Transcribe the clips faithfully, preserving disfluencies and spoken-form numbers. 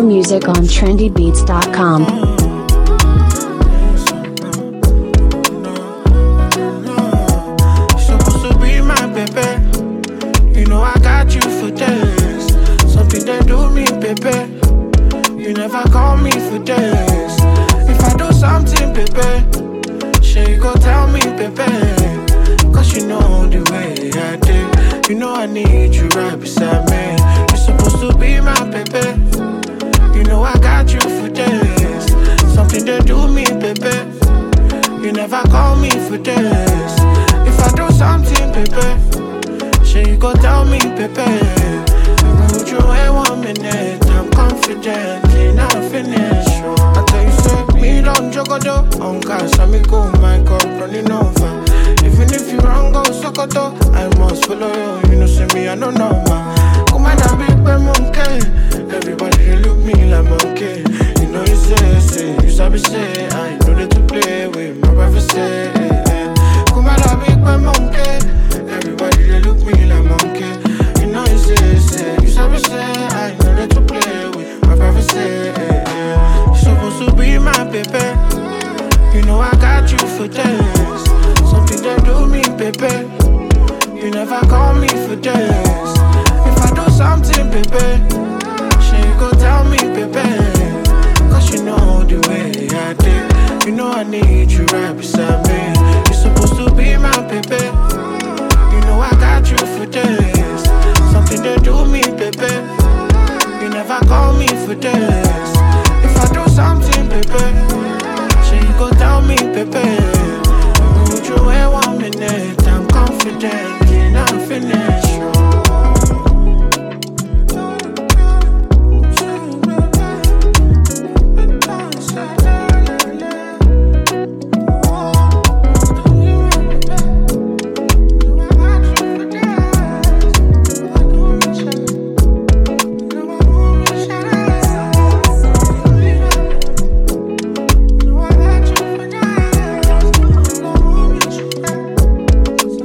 music on trendy beats dot com. Supposed to be my baby. You know I got you for days. Something they do me, baby. You never call me for days. If I do something, baby, sure you go tell me, baby. Cause you know the way I did. You know I need you right beside me. You're supposed to be my baby. You know I got you for days. Something they do me, baby. You never call me for days. If I do something, baby, sure you go tell me, baby. Would you wait one minute? I'm confident in our finish. I tell you, say, me don't jogodo. On cash, I me go, my God, running over. Even if you wrong, go sokoto. I must follow you, you know, see me, I don't know, man. Come on, I big by monkey. Everybody, they look me like monkey. You know, you say, say, you sabi say, I know that to play with my privacy. Come on, I big by monkey. Everybody, they look me like monkey. You know, you say, say, you sabi say, I know that to play with my privacy. You're supposed to be my baby. You know, I got you for days. Something that do me, baby. You never call me for days. If I do something, baby, sure you go tell me, baby. Cause you know the way I did. You know I need you right beside me. You're supposed to be my baby. You know I got you for days. Something that do me, baby. You never call me for days. If I do something, baby, sure you go tell me, baby. Would you wait one minute? I'm confident in our finish.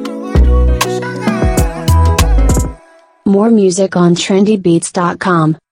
More music on trendy beats dot com.